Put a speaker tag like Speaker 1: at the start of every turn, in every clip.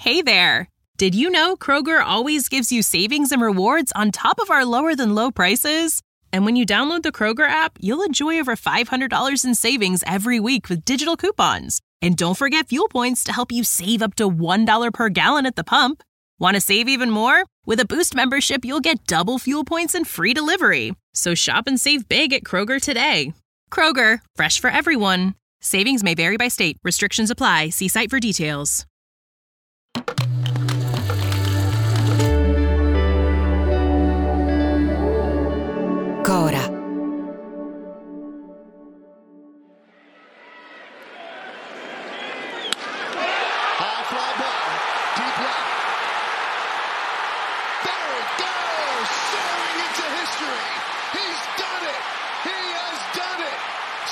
Speaker 1: Hey there! Did you know Kroger always gives you savings and rewards on top of our lower-than-low prices? And when you download the Kroger app, you'll enjoy over $500 in savings every week with digital coupons. And don't forget fuel points to help you save up to $1 per gallon at the pump. Want to save even more? With a Boost membership, you'll get double fuel points and free delivery. So shop and save big at Kroger today. Kroger, fresh for everyone. Savings may vary by state. Restrictions apply. See site for details.
Speaker 2: Cora.
Speaker 3: High fly ball, deep left. There it goes, soaring into history. He's done it. He has done it.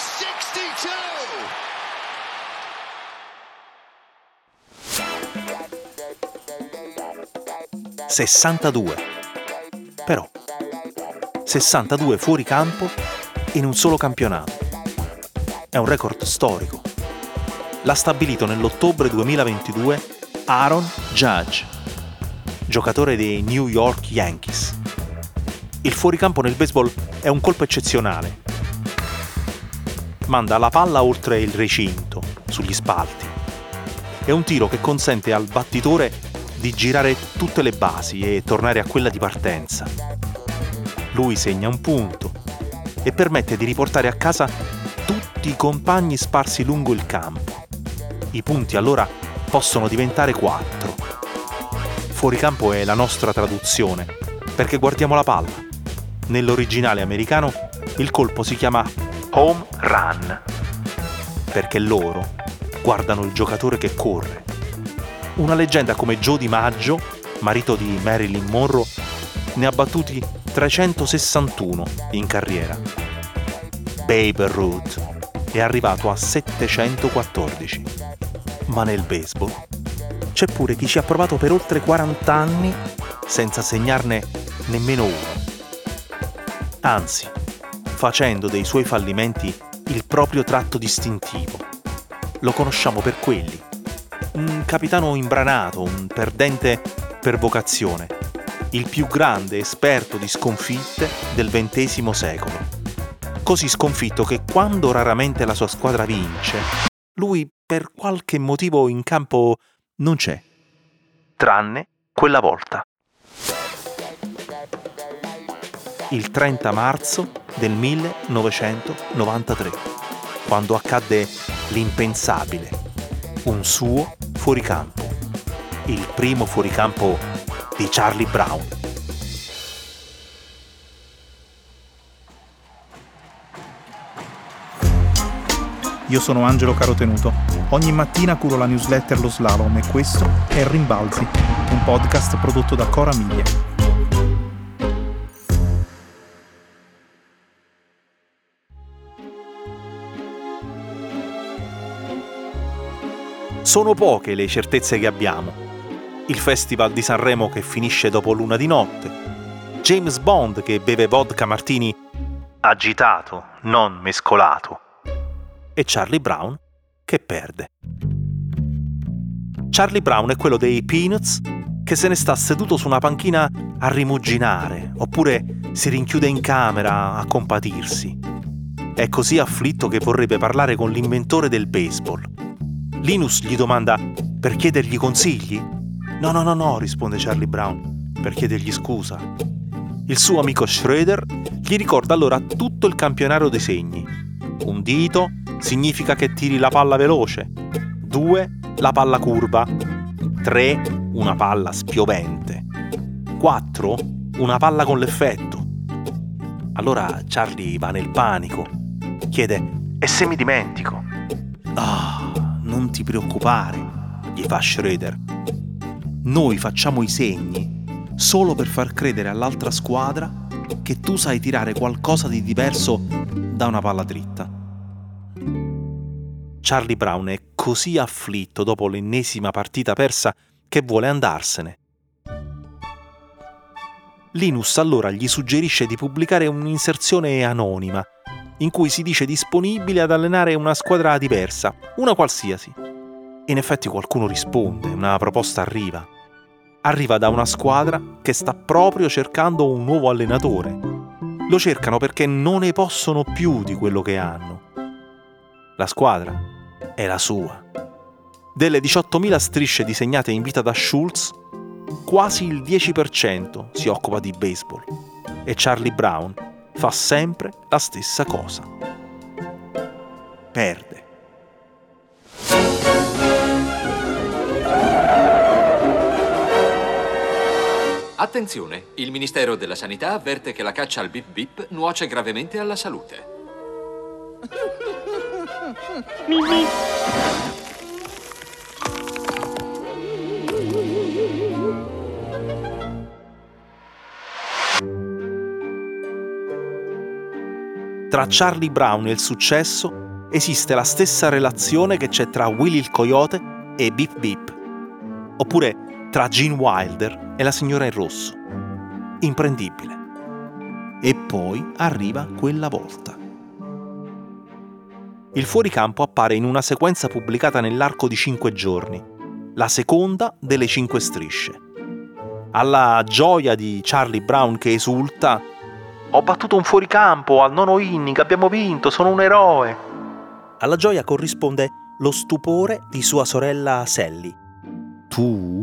Speaker 3: 62.
Speaker 4: 62. Però 62 fuori campo in un solo campionato. È un record storico. L'ha stabilito nell'ottobre 2022 Aaron Judge, giocatore dei New York Yankees. Il fuoricampo nel baseball è un colpo eccezionale. Manda la palla oltre il recinto, sugli spalti. È un tiro che consente al battitore di girare tutte le basi e tornare a quella di partenza. Lui segna un punto e permette di riportare a casa tutti i compagni sparsi lungo il campo. I punti allora possono diventare 4. Fuoricampo è la nostra traduzione, perché guardiamo la palla. Nell'originale americano il colpo si chiama home run, perché loro guardano il giocatore che corre. Una leggenda come Joe DiMaggio, marito di Marilyn Monroe, ne ha battuti 361 in carriera. Babe Ruth è arrivato a 714. Ma nel baseball c'è pure chi ci ha provato per oltre 40 anni senza segnarne nemmeno uno. Anzi, facendo dei suoi fallimenti il proprio tratto distintivo. Lo conosciamo per quelli. Un capitano imbranato, un perdente per vocazione, il più grande esperto di sconfitte del XX secolo. Così sconfitto che quando raramente la sua squadra vince, lui per qualche motivo in campo non c'è. Tranne quella volta. Il 30 marzo del 1993, quando accadde l'impensabile. Un suo fuoricampo. Il primo fuoricampo di Charlie Brown.
Speaker 5: Io sono Angelo Carotenuto. Ogni mattina curo la newsletter Lo Slalom e questo è Rimbalzi, un podcast prodotto da Cora Media.
Speaker 4: Sono poche le certezze che abbiamo. Il Festival di Sanremo che finisce dopo l'una di notte. James Bond che beve vodka martini agitato, non mescolato. E Charlie Brown che perde. Charlie Brown è quello dei Peanuts che se ne sta seduto su una panchina a rimuginare, oppure si rinchiude in camera a compatirsi. È così afflitto che vorrebbe parlare con l'inventore del baseball. Linus gli domanda per chiedergli consigli? No, risponde Charlie Brown, per chiedergli scusa. Il suo amico Schroeder gli ricorda allora tutto il campionario dei segni. 1 dito significa che tiri la palla veloce, 2 la palla curva, 3 una palla spiovente, 4 una palla con l'effetto. Allora Charlie va nel panico, chiede e se mi dimentico? Non ti preoccupare, gli fa Schroeder. Noi facciamo i segni solo per far credere all'altra squadra che tu sai tirare qualcosa di diverso da una palla dritta. Charlie Brown è così afflitto dopo l'ennesima partita persa che vuole andarsene. Linus allora gli suggerisce di pubblicare un'inserzione anonima in cui si dice disponibile ad allenare una squadra diversa, una qualsiasi. In effetti qualcuno risponde, una proposta arriva. Arriva da una squadra che sta proprio cercando un nuovo allenatore. Lo cercano perché non ne possono più di quello che hanno. La squadra è la sua. Delle 18.000 strisce disegnate in vita da Schultz, quasi il 10% si occupa di baseball. E Charlie Brown fa sempre la stessa cosa. Perde.
Speaker 6: Attenzione, il Ministero della Sanità avverte che la caccia al bip bip nuoce gravemente alla salute.
Speaker 4: Tra Charlie Brown e il successo esiste la stessa relazione che c'è tra Willie il Coyote e Bip Bip, oppure tra Gene Wilder e la signora in rosso. Imprendibile. E poi arriva quella volta. Il fuoricampo appare in una sequenza pubblicata nell'arco di 5 giorni, la seconda delle 5 strisce. Alla gioia di Charlie Brown che esulta: «Ho battuto un fuoricampo al 9º inning, abbiamo vinto, sono un eroe!» Alla gioia corrisponde lo stupore di sua sorella Sally. «Tu?»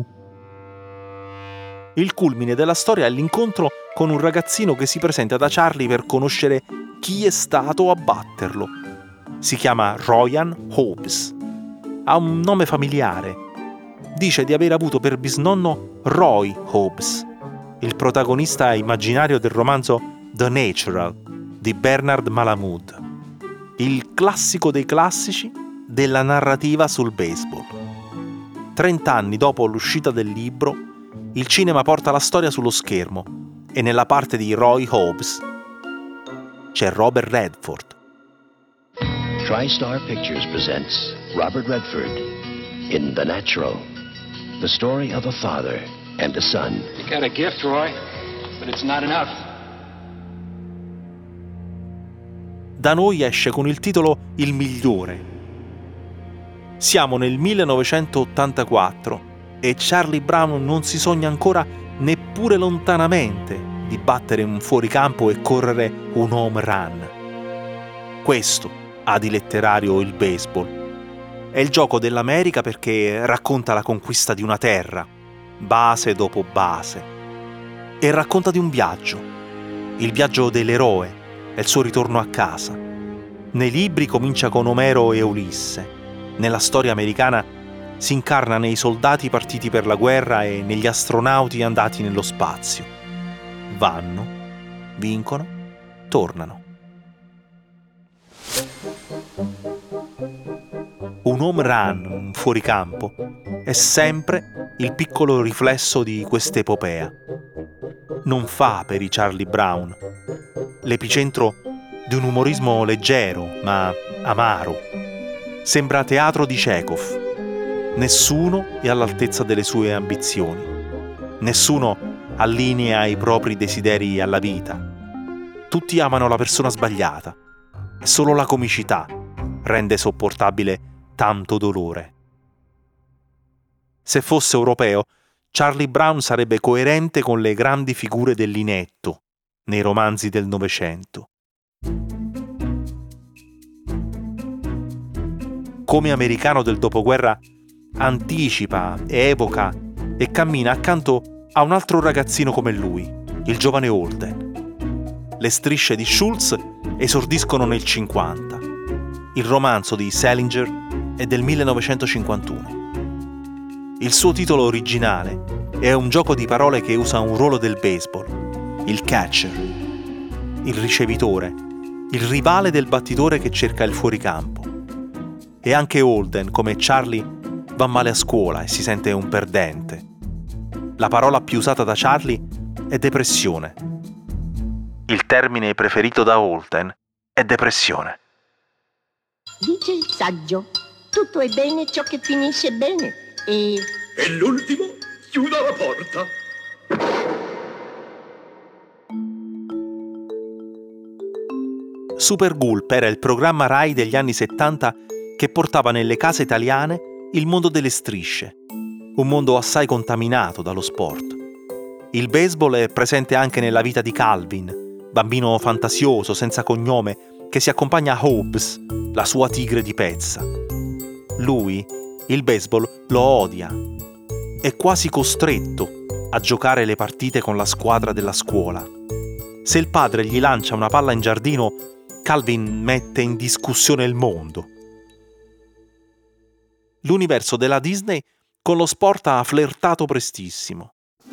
Speaker 4: Il culmine della storia è l'incontro con un ragazzino che si presenta da Charlie per conoscere chi è stato a batterlo. Si chiama Ryan Hobbs. Ha un nome familiare. Dice di aver avuto per bisnonno Roy Hobbs, il protagonista immaginario del romanzo The Natural di Bernard Malamud, il classico dei classici della narrativa sul baseball. 30 anni dopo l'uscita del libro, il cinema porta la storia sullo schermo e nella parte di Roy Hobbs c'è Robert Redford.
Speaker 7: TriStar Pictures presents Robert Redford in The Natural, the story of a father and a son.
Speaker 8: You got a gift, Roy, but it's not enough.
Speaker 4: Da noi esce con il titolo Il migliore. Siamo nel 1984 e Charlie Brown non si sogna ancora neppure lontanamente di battere un fuoricampo e correre un home run. Questo ha di letterario il baseball. È il gioco dell'America perché racconta la conquista di una terra, base dopo base, e racconta di un viaggio, il viaggio dell'eroe e il suo ritorno a casa. Nei libri comincia con Omero e Ulisse. Nella storia americana si incarna nei soldati partiti per la guerra e negli astronauti andati nello spazio. Vanno, vincono, tornano. Un home run, un fuoricampo, è sempre il piccolo riflesso di quest'epopea. Non fa per i Charlie Brown, l'epicentro di un umorismo leggero ma amaro. Sembra teatro di Chekhov. Nessuno è all'altezza delle sue ambizioni. Nessuno allinea i propri desideri alla vita. Tutti amano la persona sbagliata e solo la comicità rende sopportabile tanto dolore. Se fosse europeo, Charlie Brown sarebbe coerente con le grandi figure dell'inetto nei romanzi del Novecento. Come americano del dopoguerra anticipa, evoca e cammina accanto a un altro ragazzino come lui, il giovane Holden. Le strisce di Schultz esordiscono nel 50. Il romanzo di Salinger è del 1951. Il suo titolo originale è un gioco di parole che usa un ruolo del baseball, il catcher, il ricevitore, il rivale del battitore che cerca il fuoricampo. E anche Holden, come Charlie, va male a scuola e si sente un perdente. La parola più usata da Charlie è depressione. Il termine preferito da Holden è depressione.
Speaker 9: Dice il saggio, tutto è bene ciò che finisce bene e
Speaker 10: l'ultimo chiuda la porta.
Speaker 4: Super Gulp era il programma Rai degli anni 70 che portava nelle case italiane il mondo delle strisce, un mondo assai contaminato dallo sport. Il baseball è presente anche nella vita di Calvin, bambino fantasioso, senza cognome, che si accompagna a Hobbs, la sua tigre di pezza. Lui, il baseball, lo odia. È quasi costretto a giocare le partite con la squadra della scuola. Se il padre gli lancia una palla in giardino, Calvin mette in discussione il mondo. L'universo della Disney con lo sport ha flirtato prestissimo.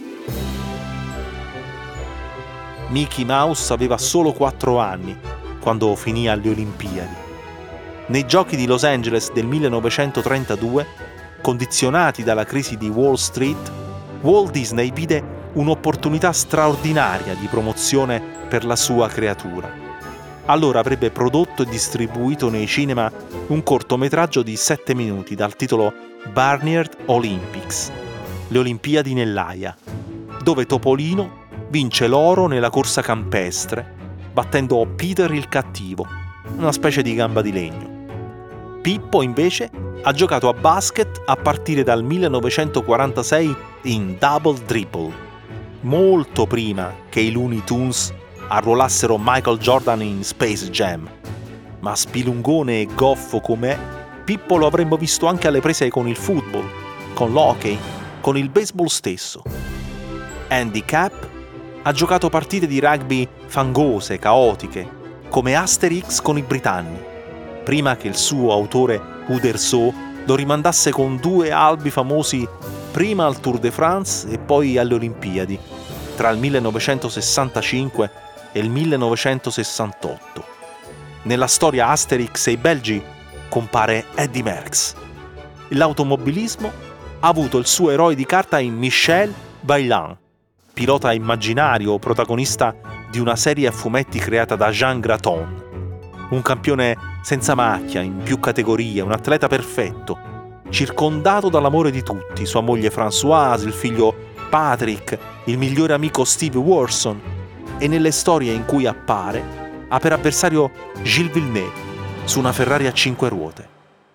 Speaker 4: Mickey Mouse aveva solo 4 anni quando finì alle Olimpiadi. Nei giochi di Los Angeles del 1932, condizionati dalla crisi di Wall Street, Walt Disney vide un'opportunità straordinaria di promozione per la sua creatura. Allora avrebbe prodotto e distribuito nei cinema un cortometraggio di 7 minuti dal titolo Barnyard Olympics, le Olimpiadi nell'Aia, dove Topolino vince l'oro nella corsa campestre, battendo Peter il cattivo, una specie di gamba di legno. Pippo, invece, ha giocato a basket a partire dal 1946 in Double Dribble, molto prima che i Looney Tunes arruolassero Michael Jordan in Space Jam. Ma spilungone e goffo com'è, Pippo lo avremmo visto anche alle prese con il football, con l'hockey, con il baseball stesso. Andy Capp ha giocato partite di rugby fangose, caotiche, come Asterix con i britanni, prima che il suo autore Uderzo lo rimandasse con 2 albi famosi prima al Tour de France e poi alle Olimpiadi, tra il 1965 e il 1968. Nella storia Asterix e i Belgi compare Eddy Merckx. L'automobilismo ha avuto il suo eroe di carta in Michel Vaillant, pilota immaginario, protagonista di una serie a fumetti creata da Jean Graton. Un campione senza macchia, in più categorie, un atleta perfetto, circondato dall'amore di tutti, sua moglie Françoise, il figlio Patrick, il migliore amico Steve Warson, e nelle storie in cui appare ha per avversario Gilles Villeneuve su una Ferrari a 5 ruote.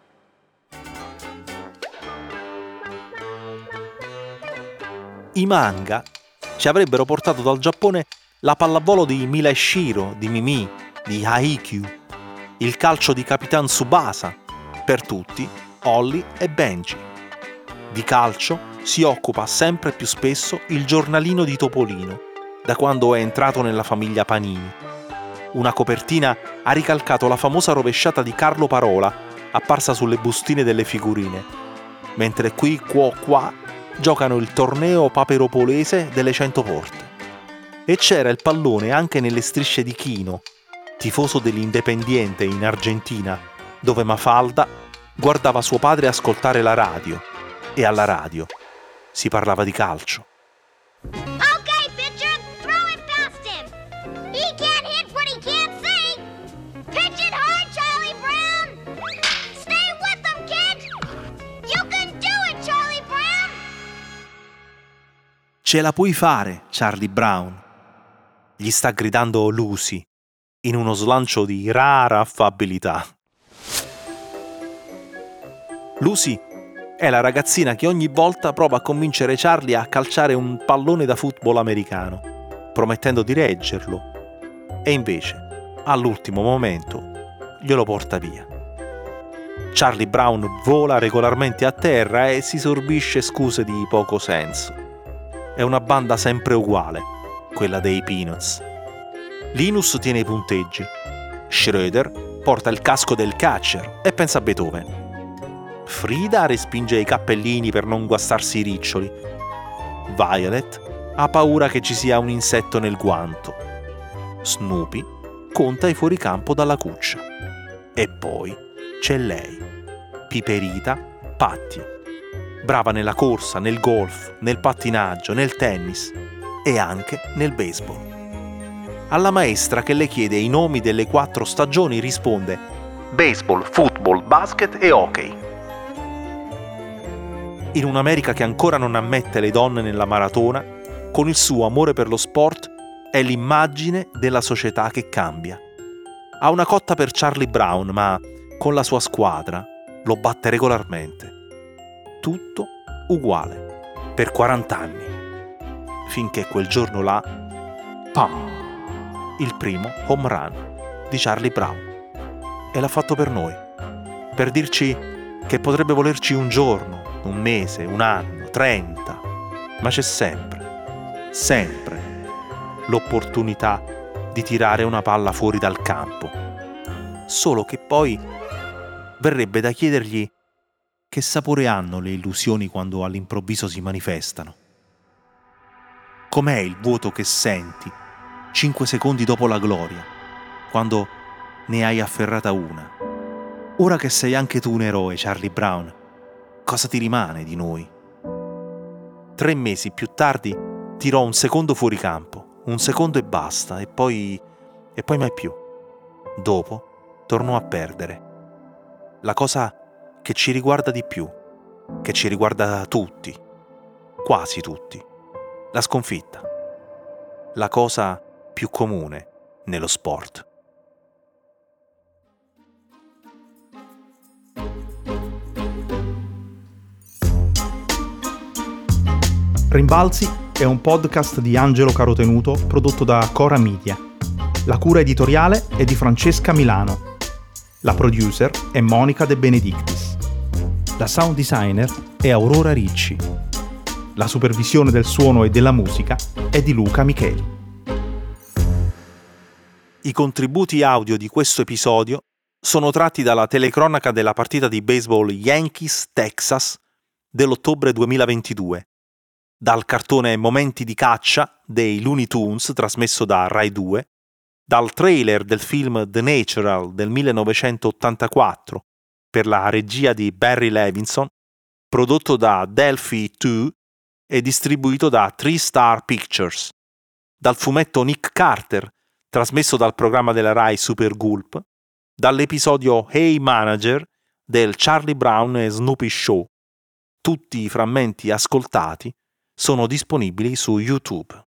Speaker 4: I manga ci avrebbero portato dal Giappone la pallavolo di Mila e Shiro, di Mimi, di Haikyuu, il calcio di Capitan Tsubasa, per tutti Holly e Benji. Di calcio si occupa sempre più spesso il giornalino di Topolino, da quando è entrato nella famiglia Panini. Una copertina ha ricalcato la famosa rovesciata di Carlo Parola, apparsa sulle bustine delle figurine, mentre qui, qua, giocano il torneo paperopolese delle 100 porte. E c'era il pallone anche nelle strisce di Kino, tifoso dell'Independiente in Argentina, dove Mafalda guardava suo padre ascoltare la radio, e alla radio si parlava di calcio.
Speaker 11: Okay, pitcher, throw it past him. He can't hit what he can't see. Pitch it hard, Charlie Brown. Stay with him, kid. You can do it, Charlie Brown.
Speaker 4: Ce la puoi fare, Charlie Brown, gli sta gridando Lucy, in uno slancio di rara affabilità. Lucy è la ragazzina che ogni volta prova a convincere Charlie a calciare un pallone da football americano, promettendo di reggerlo, e invece, all'ultimo momento, glielo porta via. Charlie Brown vola regolarmente a terra e si sorbisce scuse di poco senso. È una banda sempre uguale, quella dei Peanuts. Linus tiene i punteggi, Schroeder porta il casco del catcher e pensa a Beethoven. Frida respinge i cappellini per non guastarsi i riccioli. Violet ha paura che ci sia un insetto nel guanto. Snoopy conta i fuoricampo dalla cuccia. E poi c'è lei, Piperita Patty, brava nella corsa, nel golf, nel pattinaggio, nel tennis e anche nel baseball. Alla maestra che le chiede i nomi delle 4 stagioni risponde: baseball, football, basket e hockey. In un'America che ancora non ammette le donne nella maratona, con il suo amore per lo sport è l'immagine della società che cambia. Ha una cotta per Charlie Brown, ma con la sua squadra lo batte regolarmente. tutto uguale per 40 anni. Finché quel giorno là, pam! Il primo home run di Charlie Brown. E l'ha fatto per noi, per dirci che potrebbe volerci un giorno, un mese, un anno, 30, ma c'è sempre l'opportunità di tirare una palla fuori dal campo. Solo che poi verrebbe da chiedergli che sapore hanno le illusioni quando all'improvviso si manifestano. Com'è il vuoto che senti 5 secondi dopo la gloria, quando ne hai afferrata una? Ora che sei anche tu un eroe, Charlie Brown, cosa ti rimane di noi? 3 mesi più tardi tirò un secondo fuori campo, un secondo e basta, e poi mai più. Dopo tornò a perdere. La cosa che ci riguarda di più, che ci riguarda tutti, quasi tutti, la sconfitta. La cosa più comune nello sport.
Speaker 5: Rimbalzi è un podcast di Angelo Carotenuto prodotto da Cora Media. La cura editoriale è di Francesca Milano. La producer è Monica De Benedictis. La sound designer è Aurora Ricci. La supervisione del suono e della musica è di Luca Micheli.
Speaker 4: I contributi audio di questo episodio sono tratti dalla telecronaca della partita di baseball Yankees-Texas dell'ottobre 2022, dal cartone Momenti di caccia dei Looney Tunes trasmesso da Rai 2, dal trailer del film The Natural del 1984 per la regia di Barry Levinson, prodotto da Delphi 2 e distribuito da 3 Star Pictures, dal fumetto Nick Carter trasmesso dal programma della Rai Super Gulp, dall'episodio Hey Manager del Charlie Brown e Snoopy Show. Tutti i frammenti ascoltati sono disponibili su YouTube.